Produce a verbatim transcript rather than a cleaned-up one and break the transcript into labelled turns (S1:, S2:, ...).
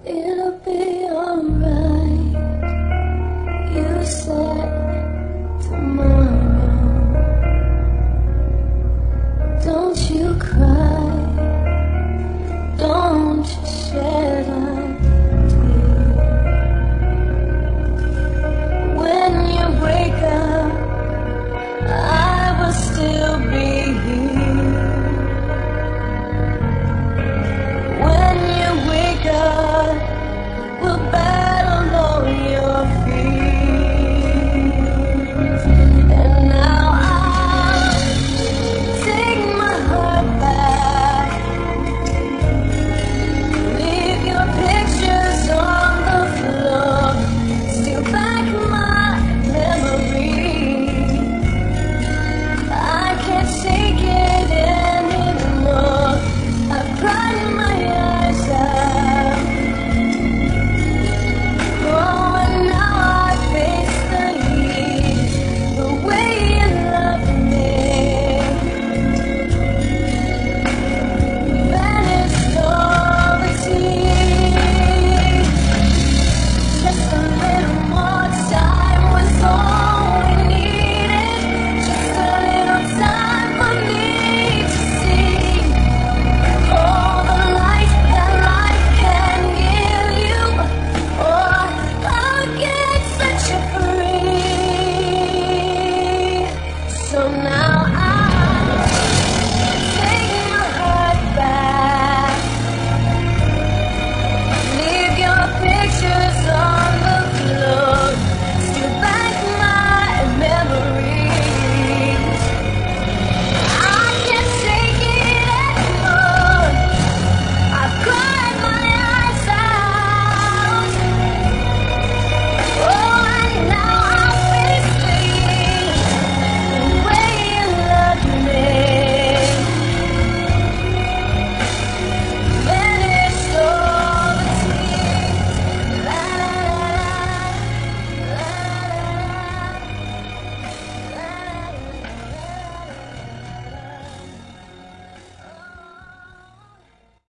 S1: It'll be alright, you said tomorrow. Don't you cry, don't you shed a tear. When you wake up, I will still be here. When you wake up, we'll battle all your fears. And now I'll take my heart back, leave your pictures on the floor, steal back my memory. I can't take it anymore. I've cried my eyes out. Oh, and now I face the years, the way you love me. Vanished all the tears. Just a little more time was all we needed. Just a little time for me to see all the light that life can give you. Oh, I'll get set you free. So now